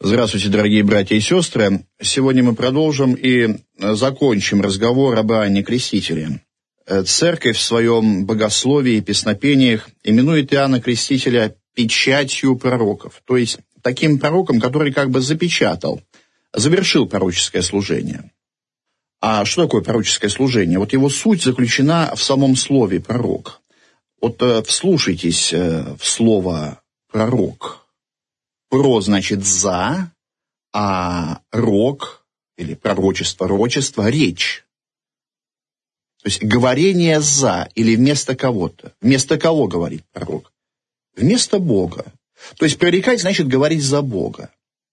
Здравствуйте, дорогие братья и сестры. Сегодня мы продолжим и закончим разговор об Иоанне Крестителе. Церковь в своем богословии и песнопениях именует Иоанна Крестителя печатью пророков, то есть таким пророком, который как бы завершил пророческое служение. А что такое пророческое служение? Вот его суть заключена в самом слове «пророк». Вот вслушайтесь в слово «пророк». «Про» значит «за», а «рок» или пророчество, речь. То есть говорение «за» или вместо кого-то. Вместо кого говорит пророк? Вместо Бога. То есть прорекать значит говорить за Бога.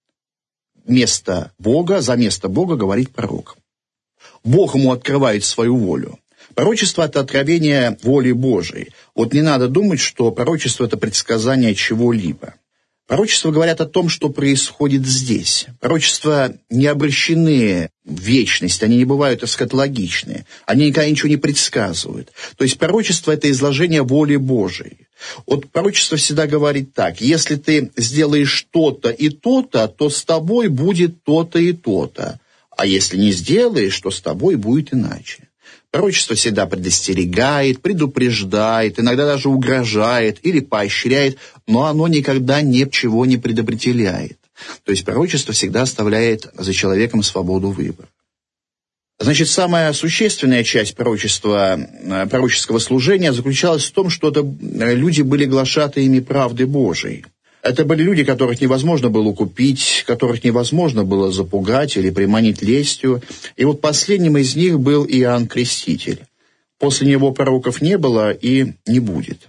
За место Бога говорит пророк. Бог ему открывает свою волю. Пророчество – это откровение воли Божией. Вот не надо думать, что пророчество – это предсказание чего-либо. Пророчества говорят о том, что происходит здесь. Пророчества не обращены в вечность, они не бывают эсхатологичные, они никогда ничего не предсказывают. То есть пророчество – это изложение воли Божией. Вот пророчество всегда говорит так: если ты сделаешь то-то и то-то, то с тобой будет то-то и то-то. А если не сделаешь, то с тобой будет иначе. Пророчество всегда предостерегает, предупреждает, иногда даже угрожает или поощряет, но оно никогда ничего не предопределяет. То есть пророчество всегда оставляет за человеком свободу выбора. Значит, самая существенная часть пророческого служения заключалась в том, что люди были глашатаями правды Божией. Это были люди, которых невозможно было купить, которых невозможно было запугать или приманить лестью. И вот последним из них был Иоанн Креститель. После него пророков не было и не будет.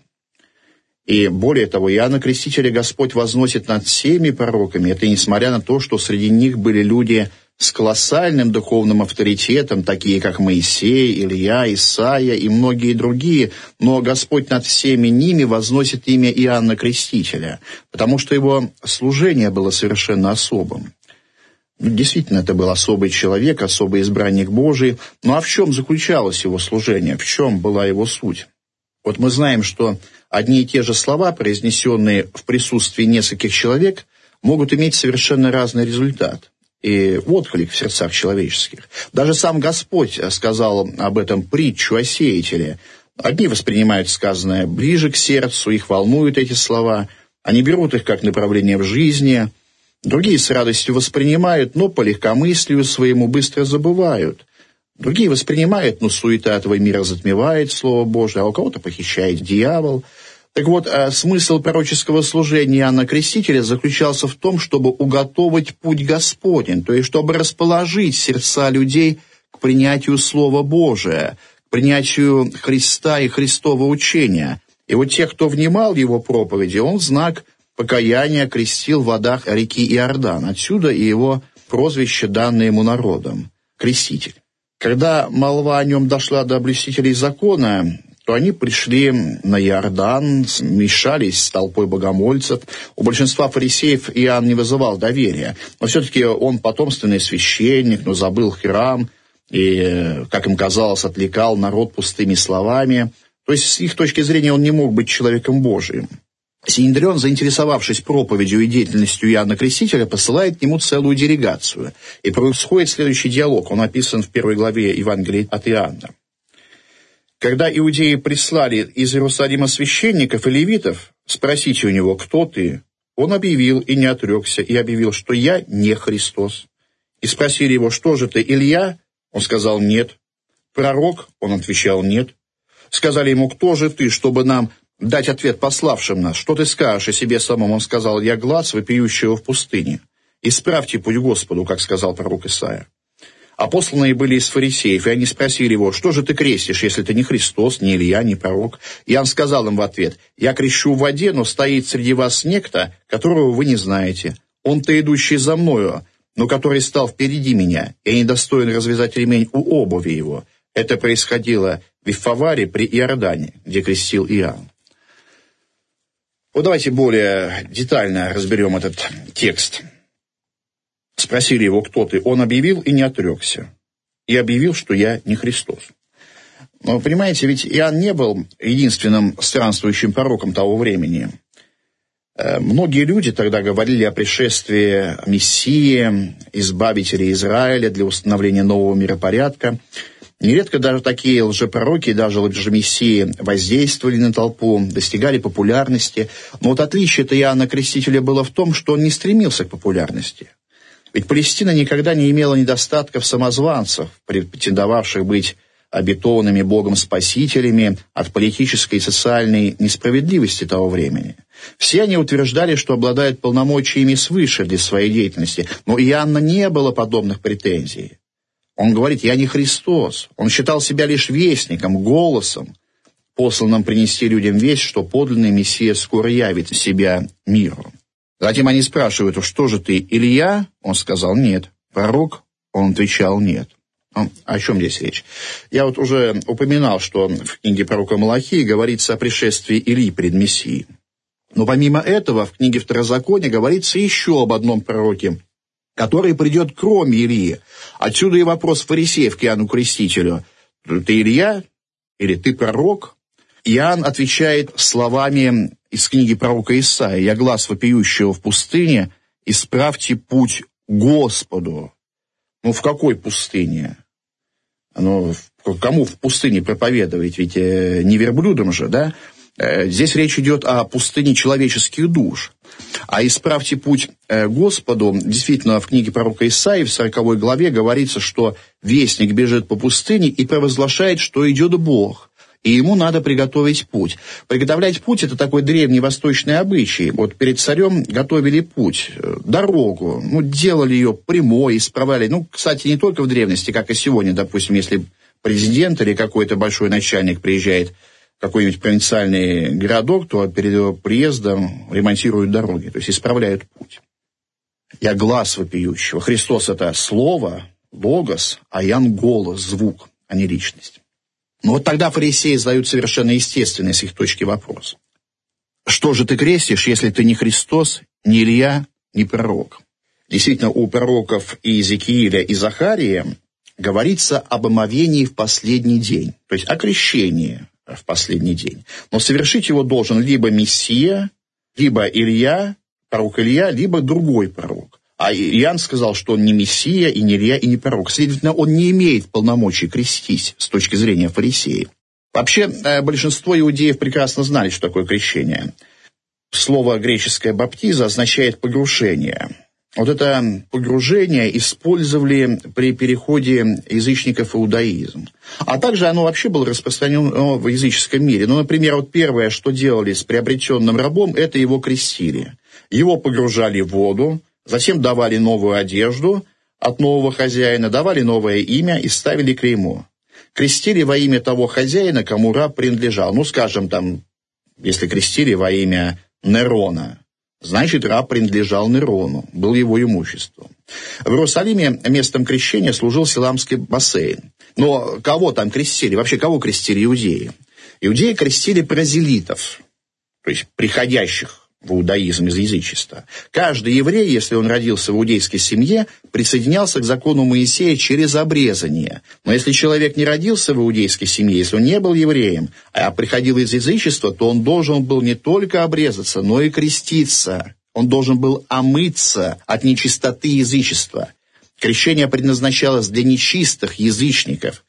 И более того, Иоанна Крестителя Господь возносит над всеми пророками. Это несмотря на то, что среди них были люди с колоссальным духовным авторитетом, такие как Моисей, Илья, Исаия и многие другие, но Господь над всеми ними возносит имя Иоанна Крестителя, потому что его служение было совершенно особым. Действительно, это был особый человек, особый избранник Божий. Ну а в чем заключалось его служение? В чем была его суть? Вот мы знаем, что одни и те же слова, произнесенные в присутствии нескольких человек, могут иметь совершенно разный результат и отклик в сердцах человеческих. Даже сам Господь сказал об этом притчу о сеятеле. Одни воспринимают сказанное ближе к сердцу, их волнуют эти слова, они берут их как направление в жизни, другие с радостью воспринимают, но по легкомыслию своему быстро забывают. Другие воспринимают, но суета этого мира затмевает Слово Божие, а у кого-то похищает дьявол. Так вот, смысл пророческого служения Иоанна Крестителя заключался в том, чтобы уготовить путь Господень, то есть чтобы расположить сердца людей к принятию Слова Божия, к принятию Христа и Христова учения. И вот тех, кто внимал его проповеди, он в знак покаяния крестил в водах реки Иордан. Отсюда и его прозвище, данное ему народом – Креститель. Когда молва о нем дошла до блюстителей закона, то они пришли на Иордан, смешались с толпой богомольцев. У большинства фарисеев Иоанн не вызывал доверия. Но все-таки он потомственный священник, но забыл храм и, как им казалось, отвлекал народ пустыми словами. То есть, с их точки зрения, он не мог быть человеком Божиим. Синедрион, заинтересовавшись проповедью и деятельностью Иоанна Крестителя, посылает к нему целую делегацию. И происходит следующий диалог. Он описан в 1 главе Евангелия от Иоанна. Когда иудеи прислали из Иерусалима священников и левитов спросить у него: «Кто ты?», он объявил и не отрекся, и объявил, что «я не Христос». И спросили его: «Что же ты, Илья?» Он сказал: «Нет». «Пророк?» Он отвечал: «Нет». Сказали ему: «Кто же ты, чтобы нам дать ответ пославшим нас? Что ты скажешь о себе самом?» Он сказал: «Я глас вопиющего в пустыне. Исправьте путь Господу», как сказал пророк Исаия. А посланные были из фарисеев, и они спросили его: «Что же ты крестишь, если ты не Христос, не Илья, не пророк?» Иоанн сказал им в ответ: «Я крещу в воде, но стоит среди вас некто, которого вы не знаете. Он-то идущий за мною, но который стал впереди меня, и недостоин развязать ремень у обуви его». Это происходило в Вифаваре при Иордане, где крестил Иоанн. Вот давайте более детально разберем этот текст. Спросили его: «Кто ты?» Он объявил и не отрекся. И объявил, что «я не Христос». Но, понимаете, ведь Иоанн не был единственным странствующим пророком того времени. Многие люди тогда говорили о пришествии Мессии, избавителя Израиля для установления нового миропорядка. Нередко даже такие лжепророки, даже лжемессии воздействовали на толпу, достигали популярности. Но вот отличие-то Иоанна Крестителя было в том, что он не стремился к популярности. Ведь Палестина никогда не имела недостатков самозванцев, претендовавших быть обетованными Богом спасителями от политической и социальной несправедливости того времени. Все они утверждали, что обладают полномочиями свыше для своей деятельности, но Иоанна не было подобных претензий. Он говорит: «Я не Христос». Он считал себя лишь вестником, голосом, посланным принести людям весть, что подлинный Мессия скоро явит себя миру. Затем они спрашивают: «Что же ты, Илья?» Он сказал: «Нет». «Пророк?» Он отвечал: «Нет». О чем здесь речь? Я вот уже упоминал, что в книге пророка Малахии говорится о пришествии Илии пред Мессией. Но помимо этого в книге Второзакония говорится еще об одном пророке, который придет кроме Илии. Отсюда и вопрос фарисеев к Иоанну Крестителю: «Ты Илья? Или ты пророк?» Иоанн отвечает словами из книги пророка Исаии: «Я глас вопиющего в пустыне, исправьте путь Господу». Ну, в какой пустыне? Кому в пустыне проповедовать? Ведь не верблюдам же, да? Здесь речь идет о пустыне человеческих душ. А «исправьте путь Господу», действительно, в книге пророка Исаии, в 40 главе, говорится, что вестник бежит по пустыне и провозглашает, что идет Бог, и ему надо приготовить путь. Приготовлять путь – это такой древний восточный обычай. Вот перед царем готовили путь, дорогу, делали ее прямой, исправляли. Кстати, не только в древности, как и сегодня, допустим, если президент или какой-то большой начальник приезжает в какой-нибудь провинциальный городок, то перед его приездом ремонтируют дороги, то есть исправляют путь. «Я глас вопиющего». Христос – это слово, логос, а Иоанн – голос, звук, а не личность. Но вот тогда фарисеи задают совершенно естественный с их точки вопрос: «Что же ты крестишь, если ты не Христос, не Илья, не пророк?» Действительно, у пророков Иезекииля и Захария говорится об омовении в последний день, то есть о крещении в последний день. Но совершить его должен либо Мессия, либо Илья, пророк Илья, либо другой пророк. А Иоанн сказал, что он не Мессия, и не Илья, и не пророк. Следовательно, он не имеет полномочий крестить с точки зрения фарисеев. Вообще, большинство иудеев прекрасно знали, что такое крещение. Слово греческое «баптиза» означает «погружение». Вот это погружение использовали при переходе язычников в иудаизм. А также оно вообще было распространено в языческом мире. Например, вот первое, что делали с приобретенным рабом, это его крестили. Его погружали в воду, затем давали новую одежду от нового хозяина, давали новое имя и ставили клеймо. Крестили во имя того хозяина, кому раб принадлежал. Скажем, если крестили во имя Нерона, значит, раб принадлежал Нерону, был его имуществом. В Иерусалиме местом крещения служил Силамский бассейн. Но кого там крестили? Вообще, кого крестили иудеи? Иудеи крестили прозелитов, то есть приходящих в иудаизм из язычества. Каждый еврей, если он родился в иудейской семье, присоединялся к закону Моисея через обрезание. Но если человек не родился в иудейской семье, если он не был евреем, а приходил из язычества, то он должен был не только обрезаться, но и креститься. Он должен был омыться от нечистоты язычества. Крещение предназначалось для нечистых язычников.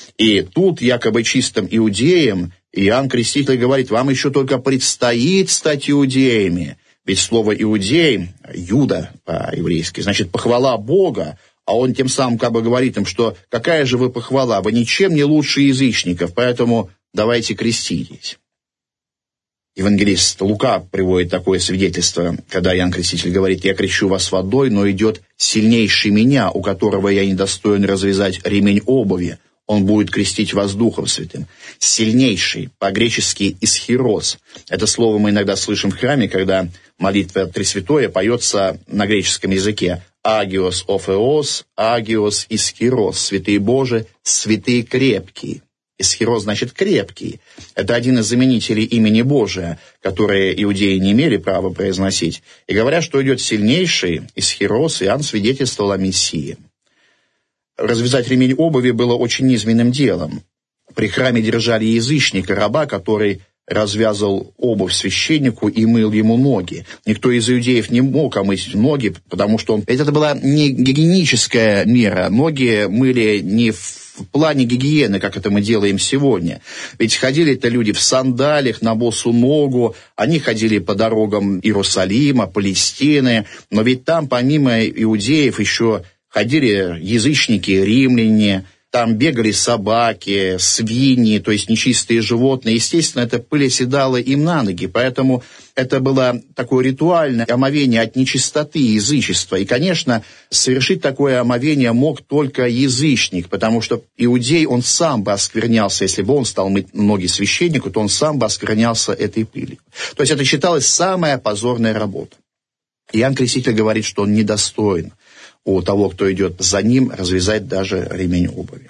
И тут якобы чистым иудеям Иоанн Креститель говорит: вам еще только предстоит стать иудеями. Ведь слово «иудей», «юда» по-еврейски, значит «похвала Бога», а он тем самым говорит им, что какая же вы похвала, вы ничем не лучше язычников, поэтому давайте креститесь. Евангелист Лука приводит такое свидетельство, когда Иоанн Креститель говорит: «Я крещу вас водой, но идет сильнейший меня, у которого я недостоин развязать ремень обуви. Он будет крестить вас Духом Святым». Сильнейший, по-гречески «исхирос». Это слово мы иногда слышим в храме, когда молитва Тресвятое поется на греческом языке. «Агиос офеос, агиос исхирос». «Святые Божии, святые крепкие». Исхирос значит «крепкий». Это один из заменителей имени Божия, которые иудеи не имели права произносить. И говорят, что идет сильнейший исхирос, Иоанн свидетельствовал о Мессии. Развязать ремень обуви было очень низменным делом. При храме держали язычника, раба, который развязывал обувь священнику и мыл ему ноги. Никто из иудеев не мог омыть ноги, потому что это была не гигиеническая мера. Ноги мыли не в плане гигиены, как это мы делаем сегодня. Ведь ходили-то люди в сандалиях, на босу ногу, они ходили по дорогам Иерусалима, Палестины, но ведь там помимо иудеев еще ходили язычники, римляне, там бегали собаки, свиньи, то есть нечистые животные. Естественно, эта пыль оседала им на ноги, поэтому это было такое ритуальное омовение от нечистоты и язычества. И, конечно, совершить такое омовение мог только язычник, потому что иудей, он сам бы осквернялся, если бы он стал мыть ноги священнику, то он сам бы осквернялся этой пылью. То есть это считалось самая позорная работа. Иоанн Креститель говорит, что он недостоин у того, кто идет за ним, развязать даже ремень обуви.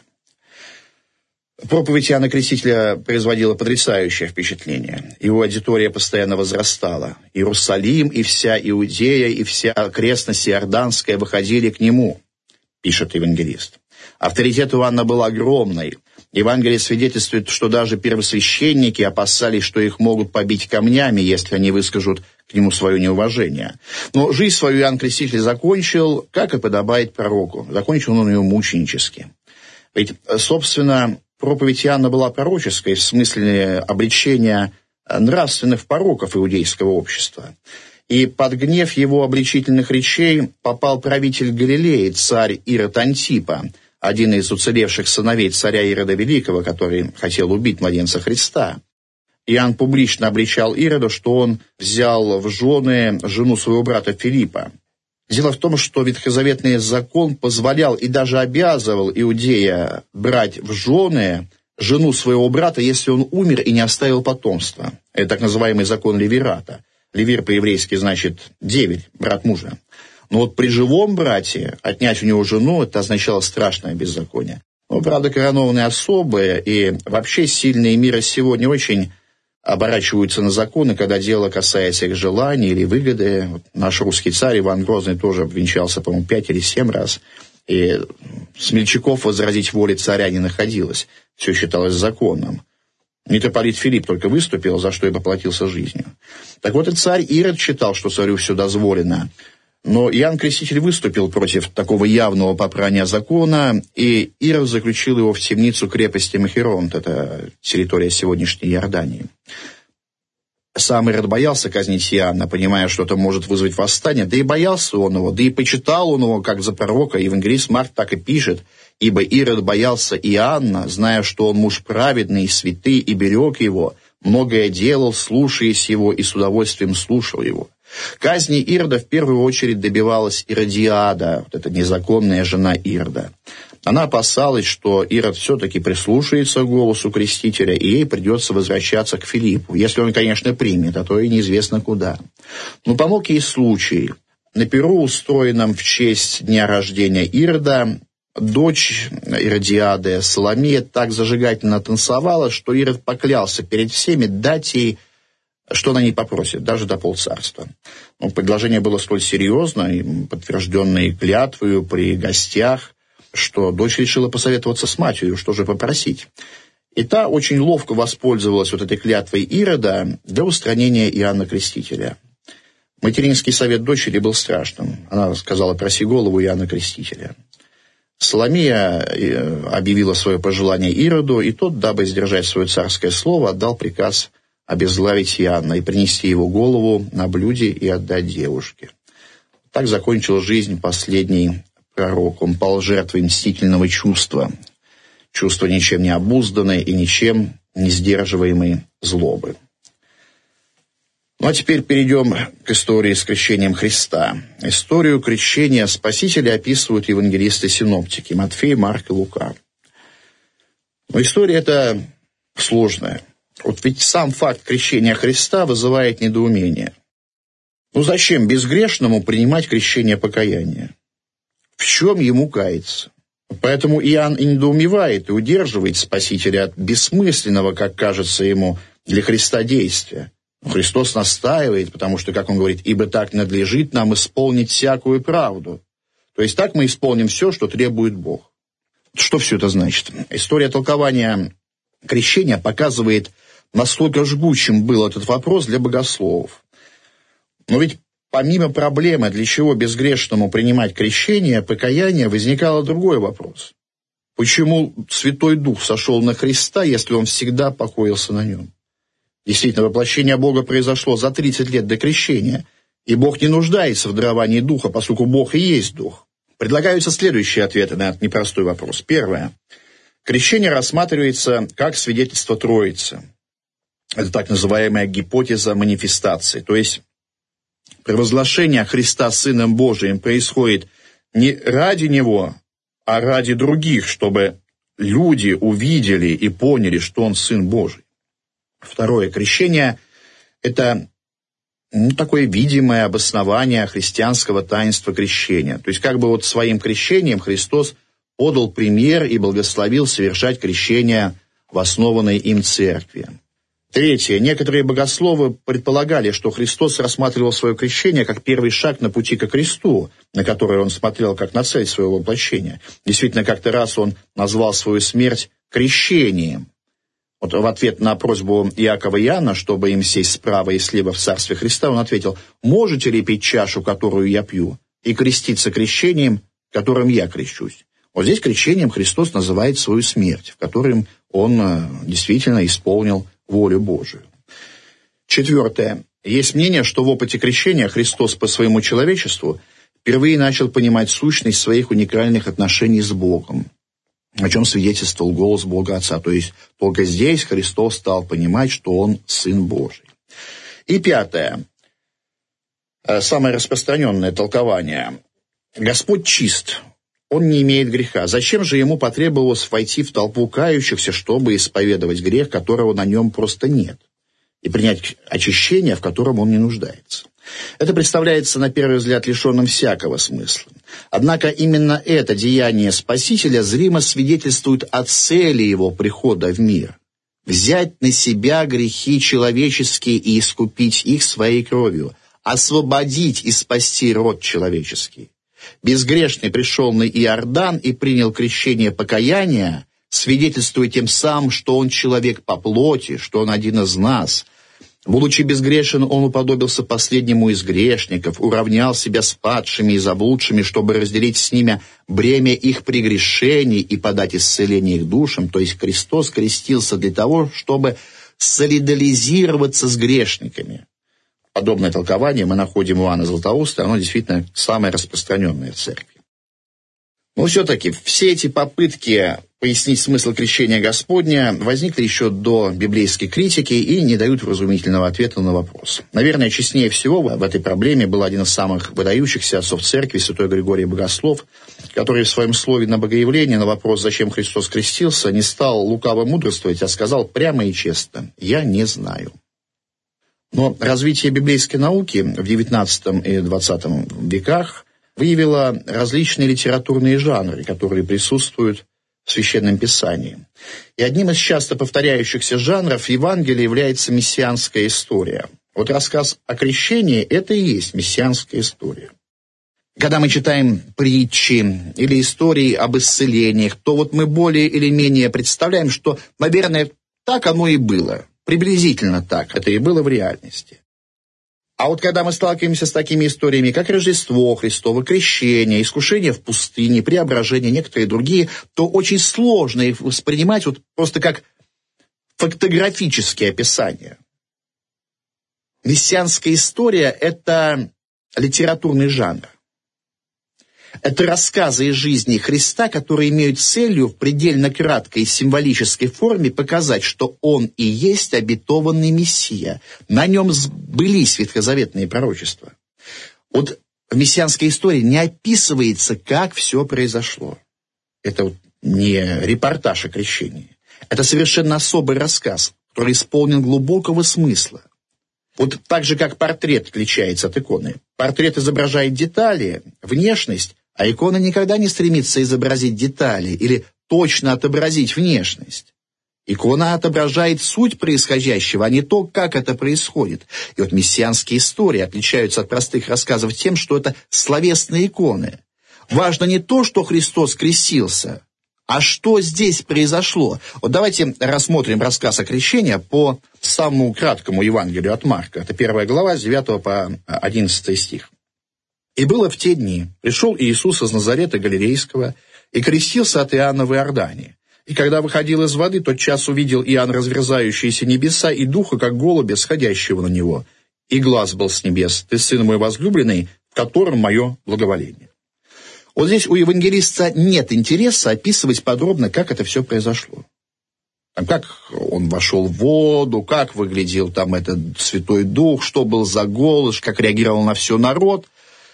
Проповедь Иоанна Крестителя производила потрясающее впечатление. Его аудитория постоянно возрастала. Иерусалим и вся Иудея, и вся окрестность Иорданская выходили к нему, пишет евангелист. Авторитет Иоанна был огромный. Евангелие свидетельствует, что даже первосвященники опасались, что их могут побить камнями, если они выскажут к нему свое неуважение. Но жизнь свою Иоанн Креститель закончил, как и подобает пророку. Закончил он ее мученически. Ведь, собственно, проповедь Иоанна была пророческой в смысле обличения нравственных пороков иудейского общества. И под гнев его обличительных речей попал правитель Галилеи, царь Ирод Антипа, один из уцелевших сыновей царя Ирода Великого, который хотел убить младенца Христа. Иоанн публично обличал Ирода, что он взял в жены жену своего брата Филиппа. Дело в том, что ветхозаветный закон позволял и даже обязывал иудея брать в жены жену своего брата, если он умер и не оставил потомства. Это так называемый закон Левирата. Левир по-еврейски значит деверь, брат мужа. Но вот при живом брате отнять у него жену, это означало страшное беззаконие. Но, правда, коронованные особы и вообще сильные мира сегодня очень оборачиваются на законы, когда дело касается их желаний или выгоды. Вот наш русский царь Иван Грозный тоже обвенчался, по-моему, 5 или 7 раз. И смельчаков возразить воле царя не находилось. Все считалось законным. Митрополит Филипп только выступил, за что и поплатился жизнью. Так вот и царь Ирод считал, что царю все дозволено. Но Иоанн Креститель выступил против такого явного попрания закона, и Ирод заключил его в темницу крепости Махеронт, это территория сегодняшней Иордании. Сам Ирод боялся казнить Иоанна, понимая, что это может вызвать восстание, да и боялся он его, да и почитал он его как за пророка. Евангелист Марк так и пишет: «Ибо Ирод боялся Иоанна, зная, что он муж праведный и святый, и берег его, многое делал, слушаясь его, и с удовольствием слушал его». Казни Ирода в первую очередь добивалась Иродиада, вот эта незаконная жена Ирода. Она опасалась, что Ирод все-таки прислушается к голосу Крестителя, и ей придется возвращаться к Филиппу, если он, конечно, примет, а то и неизвестно куда. Но помог ей случай. На пиру, устроенном в честь дня рождения Ирода, дочь Иродиады, Соломея, так зажигательно танцевала, что Ирод поклялся перед всеми дать ей, что она не попросит, даже до полцарства. Но предложение было столь серьезно, подтвержденное клятвою при гостях, что дочь решила посоветоваться с матерью, что же попросить. И та очень ловко воспользовалась вот этой клятвой Ирода для устранения Иоанна Крестителя. Материнский совет дочери был страшным. Она сказала: «Проси голову Иоанна Крестителя». Соломея объявила свое пожелание Ироду, и тот, дабы сдержать свое царское слово, отдал приказ обезглавить Иоанна и принести его голову на блюде и отдать девушке. Так закончил жизнь последний пророк. Он пал жертвой мстительного чувства. Чувство ничем не обузданное и ничем не сдерживаемой злобы. Ну а теперь перейдем к истории с крещением Христа. Историю крещения Спасителя описывают евангелисты-синоптики Матфей, Марк и Лука. Но история эта сложная. Вот ведь сам факт крещения Христа вызывает недоумение. Ну зачем безгрешному принимать крещение покаяния? В чем ему каяться? Поэтому Иоанн и недоумевает, и удерживает Спасителя от бессмысленного, как кажется ему, для Христа действия. Но Христос настаивает, потому что, как он говорит, «Ибо так надлежит нам исполнить всякую правду». То есть так мы исполним все, что требует Бог. Что все это значит? История толкования крещения показывает настолько жгучим был этот вопрос для богословов. Но ведь помимо проблемы, для чего безгрешному принимать крещение, покаяние, возникал другой вопрос. Почему Святой Дух сошел на Христа, если Он всегда покоился на Нем? Действительно, воплощение Бога произошло за 30 лет до крещения, и Бог не нуждается в даровании Духа, поскольку Бог и есть Дух. Предлагаются следующие ответы на этот непростой вопрос. Первое. Крещение рассматривается как свидетельство Троицы. Это так называемая гипотеза манифестации. То есть провозглашение Христа Сыном Божиим происходит не ради Него, а ради других, чтобы люди увидели и поняли, что Он Сын Божий. Второе. Крещение – это такое видимое обоснование христианского таинства крещения. То есть как бы вот своим крещением Христос подал пример и благословил совершать крещение в основанной им церкви. Третье. Некоторые богословы предполагали, что Христос рассматривал свое крещение как первый шаг на пути ко кресту, на который Он смотрел как на цель своего воплощения. Действительно, как-то раз Он назвал свою смерть крещением. Вот в ответ на просьбу Иакова и Иоанна, чтобы им сесть справа и слева в Царстве Христа, Он ответил: «Можете ли пить чашу, которую я пью, и креститься крещением, которым я крещусь?» Вот здесь крещением Христос называет свою смерть, в которой Он действительно исполнил волю Божию. Четвертое. Есть мнение, что в опыте крещения Христос по своему человечеству впервые начал понимать сущность своих уникальных отношений с Богом, о чем свидетельствовал голос Бога Отца. То есть только здесь Христос стал понимать, что Он Сын Божий. И пятое. Самое распространенное толкование. Господь чист. Он не имеет греха. Зачем же Ему потребовалось войти в толпу кающихся, чтобы исповедовать грех, которого на Нем просто нет, и принять очищение, в котором Он не нуждается? Это представляется, на первый взгляд, лишенным всякого смысла. Однако именно это деяние Спасителя зримо свидетельствует о цели Его прихода в мир. Взять на себя грехи человеческие и искупить их своей кровью, освободить и спасти род человеческий. Безгрешный пришел на Иордан и принял крещение покаяния, свидетельствуя тем самым, что он человек по плоти, что он один из нас. Будучи безгрешен, он уподобился последнему из грешников, уравнял себя с падшими и заблудшими, чтобы разделить с ними бремя их прегрешений и подать исцеление их душам. То есть Христос крестился для того, чтобы солидаризироваться с грешниками. Подобное толкование мы находим у Иоанна Златоуста, оно действительно самое распространенное в церкви. Но все-таки все эти попытки пояснить смысл крещения Господня возникли еще до библейской критики и не дают вразумительного ответа на вопрос. Наверное, честнее всего в этой проблеме был один из самых выдающихся отцов церкви, святой Григорий Богослов, который в своем слове на Богоявлении на вопрос, зачем Христос крестился, не стал лукаво мудрствовать, а сказал прямо и честно: «Я не знаю». Но развитие библейской науки в XIX и XX веках выявило различные литературные жанры, которые присутствуют в Священном Писании. И одним из часто повторяющихся жанров Евангелия является мессианская история. Вот рассказ о крещении – это и есть мессианская история. Когда мы читаем притчи или истории об исцелениях, то вот мы более или менее представляем, что, наверное, так оно и было. Приблизительно так это и было в реальности. А вот когда мы сталкиваемся с такими историями, как Рождество Христово, крещение, искушение в пустыне, преображение, некоторые другие, то очень сложно их воспринимать вот просто как фактографические описания. Мессианская история – это литературный жанр. Это рассказы из жизни Христа, которые имеют целью в предельно краткой символической форме показать, что Он и есть обетованный Мессия. На Нем сбылись ветхозаветные пророчества. Вот в мессианской истории не описывается, как все произошло. Это вот не репортаж о крещении. Это совершенно особый рассказ, который исполнен глубокого смысла. Вот так же, как портрет отличается от иконы. Портрет изображает детали, внешность, а икона никогда не стремится изобразить детали или точно отобразить внешность. Икона отображает суть происходящего, а не то, как это происходит. И вот мессианские истории отличаются от простых рассказов тем, что это словесные иконы. Важно не то, что Христос крестился, А что здесь произошло? Вот давайте рассмотрим рассказ о крещении по самому краткому Евангелию от Марка. Это 1 глава, с 9 по 11 стих. «И было в те дни, пришел Иисус из Назарета Галилейского и крестился от Иоанна в Иордане. И когда выходил из воды, тотчас увидел Иоанн разверзающиеся небеса и духа, как голубя, сходящего на него. И глас был с небес: Ты, Сын мой возлюбленный, в котором мое благоволение». Вот здесь у евангелиста нет интереса описывать подробно, как это все произошло. Там, как он вошел в воду, как выглядел там этот Святой Дух, что был за голос, как реагировал на все народ.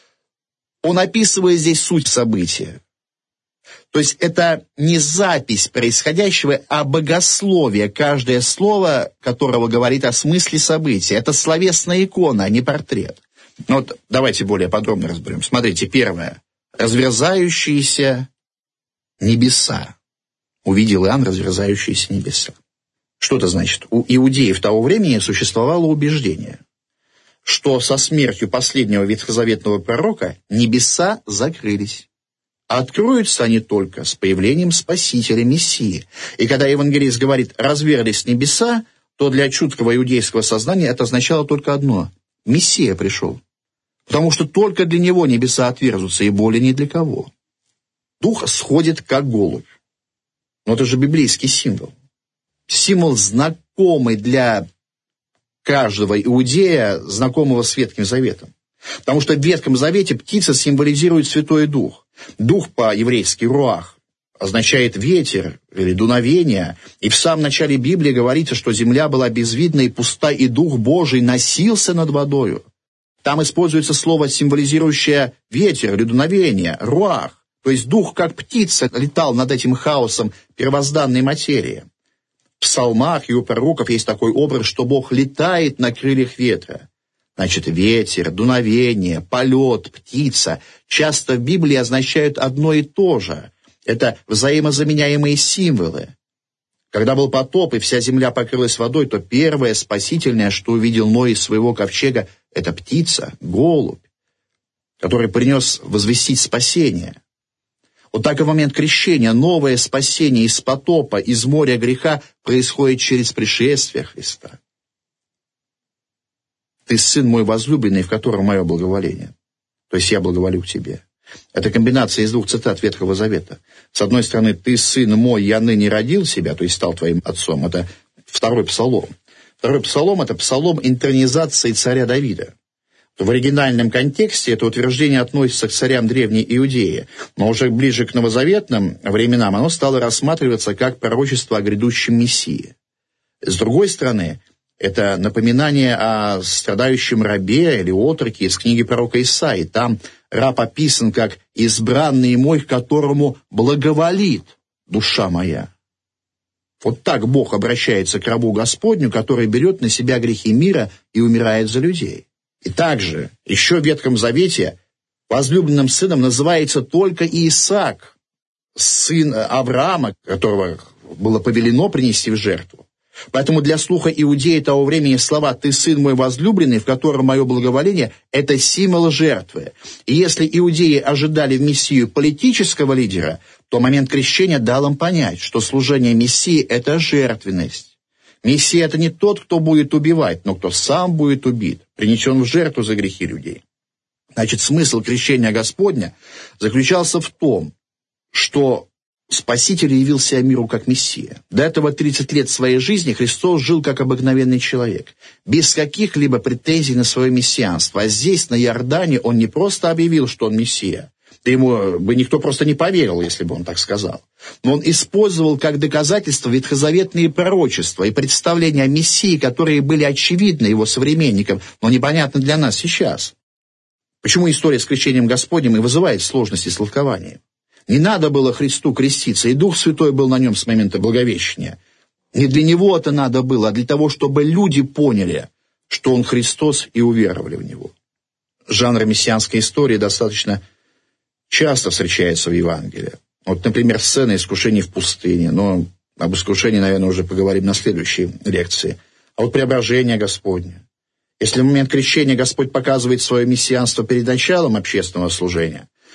Он описывает здесь суть события. То есть это не запись происходящего, а богословие, каждое слово которого говорит о смысле события. Это словесная икона, а не портрет. Но вот давайте более подробно разберем. Смотрите, первое. Разверзающиеся небеса. Увидел Иоанн разверзающиеся небеса. Что это значит? У иудеев того времени существовало убеждение, что со смертью последнего ветхозаветного пророка небеса закрылись. А откроются они только с появлением Спасителя Мессии. И когда евангелист говорит «разверлись небеса», то для чуткого иудейского сознания это означало только одно – Мессия пришел. Потому что только для него небеса отверзутся, и более ни для кого. Дух сходит, как голубь. Но это же библейский символ. Символ, знакомый для каждого иудея, знакомого с Ветхим Заветом. Потому что в Ветхом Завете птица символизирует Святой Дух. Дух по-еврейски руах означает ветер или дуновение. И в самом начале Библии говорится, что земля была безвидна и пуста, и Дух Божий носился над водою. Там используется слово, символизирующее ветер или дуновение, руах. То есть дух, как птица, летал над этим хаосом первозданной материи. В псалмах и у пророков есть такой образ, что Бог летает на крыльях ветра. Значит, ветер, дуновение, полет, птица часто в Библии означают одно и то же. Это взаимозаменяемые символы. Когда был потоп, и вся земля покрылась водой, то первое спасительное, что увидел Ной из своего ковчега, это птица, голубь, который принес возвестить спасение. Вот так и в момент крещения новое спасение из потопа, из моря греха происходит через пришествие Христа. «Ты, Сын мой возлюбленный, в котором мое благоволение». То есть я благоволю к тебе. Это комбинация из двух цитат Ветхого Завета. С одной стороны, «Ты, Сын мой, я ныне родил себя», то есть стал твоим отцом. Это второй псалом. Второй псалом – это псалом интронизации царя Давида. В оригинальном контексте это утверждение относится к царям Древней Иудеи, но уже ближе к новозаветным временам оно стало рассматриваться как пророчество о грядущем Мессии. С другой стороны, это напоминание о страдающем рабе или отроке из книги пророка Исаии. Там раб описан как «избранный мой, к которому благоволит душа моя». Вот так Бог обращается к рабу Господню, который берет на себя грехи мира и умирает за людей. И также еще в Ветхом Завете возлюбленным сыном называется только Исаак, сын Авраама, которого было повелено принести в жертву. Поэтому для слуха иудеи того времени слова «ты, сын мой возлюбленный, в котором мое благоволение» — это символ жертвы. И если иудеи ожидали в Мессию политического лидера, то момент крещения дал им понять, что служение Мессии — это жертвенность. Мессия — это не тот, кто будет убивать, но кто сам будет убит, принесен в жертву за грехи людей. Значит, смысл крещения Господня заключался в том, что Спаситель явился миру как Мессия. До этого 30 лет своей жизни Христос жил как обыкновенный человек, без каких-либо претензий на свое мессианство. А здесь, на Иордане, он не просто объявил, что он Мессия. Да ему бы никто просто не поверил, если бы он так сказал. Но он использовал как доказательство ветхозаветные пророчества и представления о Мессии, которые были очевидны его современникам, но непонятны для нас сейчас. Почему история с крещением Господним и вызывает сложности с толкованием? Не надо было Христу креститься, и Дух Святой был на нем с момента Благовещения. Не для него это надо было, а для того, чтобы люди поняли, что он Христос, и уверовали в него. Жанр мессианской истории достаточно часто встречается в Евангелии. Вот, например, сцена искушений в пустыне, но об искушении, наверное, уже поговорим на следующей лекции. А вот преображение Господне. Если в момент крещения Господь показывает свое мессианство перед началом общественного служения,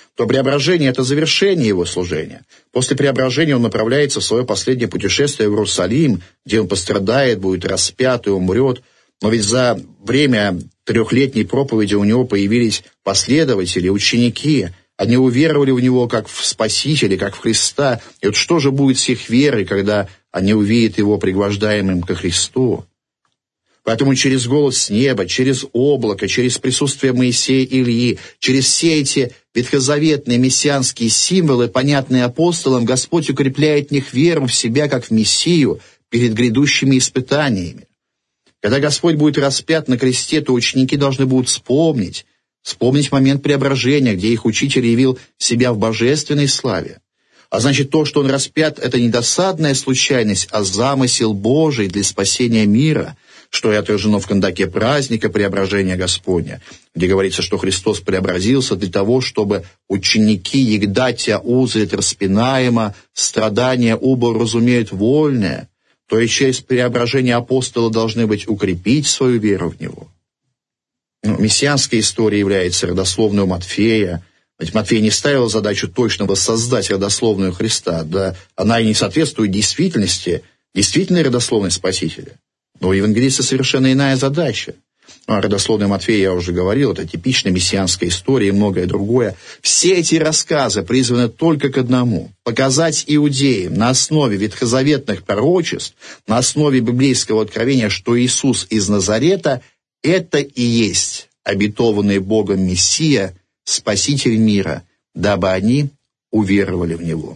то преображение – это завершение его служения. После преображения он направляется в свое последнее путешествие в Иерусалим, где он пострадает, будет распят и умрет. Но ведь за время 3-летней проповеди у него появились последователи, ученики. Они уверовали в него как в Спасителя, как в Христа. И вот что же будет с их верой, когда они увидят его пригвождаемым ко Христу? Поэтому через голос с неба, через облако, через присутствие Моисея и Ильи, через все эти ветхозаветные мессианские символы, понятные апостолам, Господь укрепляет в них веру в себя, как в Мессию, перед грядущими испытаниями. Когда Господь будет распят на кресте, то ученики должны будут вспомнить момент преображения, где их учитель явил себя в божественной славе. А значит, то, что он распят, это не досадная случайность, а замысел Божий для спасения мира, что и отражено в кондаке праздника преображения Господня, где говорится, что Христос преобразился для того, чтобы ученики егдатя узрят распинаемо, страдания убо разумеют вольное, то есть через преображение апостола должны быть укрепить свою веру в Него. Мессианская история является родословной у Матфея. Ведь Матфей не ставил задачу точно воссоздать родословную Христа, да она и не соответствует действительности, действительной родословной Спасителя. Но у евангелиста совершенно иная задача. О родословной Матфея я уже говорил, это типичная мессианская история и многое другое. Все эти рассказы призваны только к одному – показать иудеям на основе ветхозаветных пророчеств, на основе библейского откровения, что Иисус из Назарета – это и есть обетованный Богом Мессия, Спаситель мира, дабы они уверовали в Него.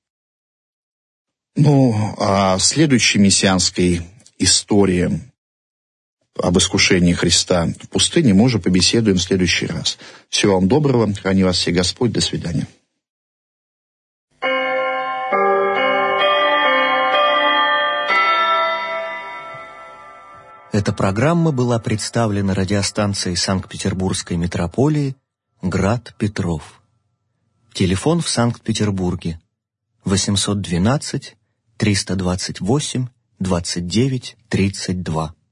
А следующей мессианской истории об искушении Христа в пустыне мы уже побеседуем в следующий раз. Всего вам доброго, храни вас всех Господь, до свидания. Эта программа была представлена радиостанцией Санкт-Петербургской метрополии «Град Петров». Телефон в Санкт-Петербурге 812 328 29 32.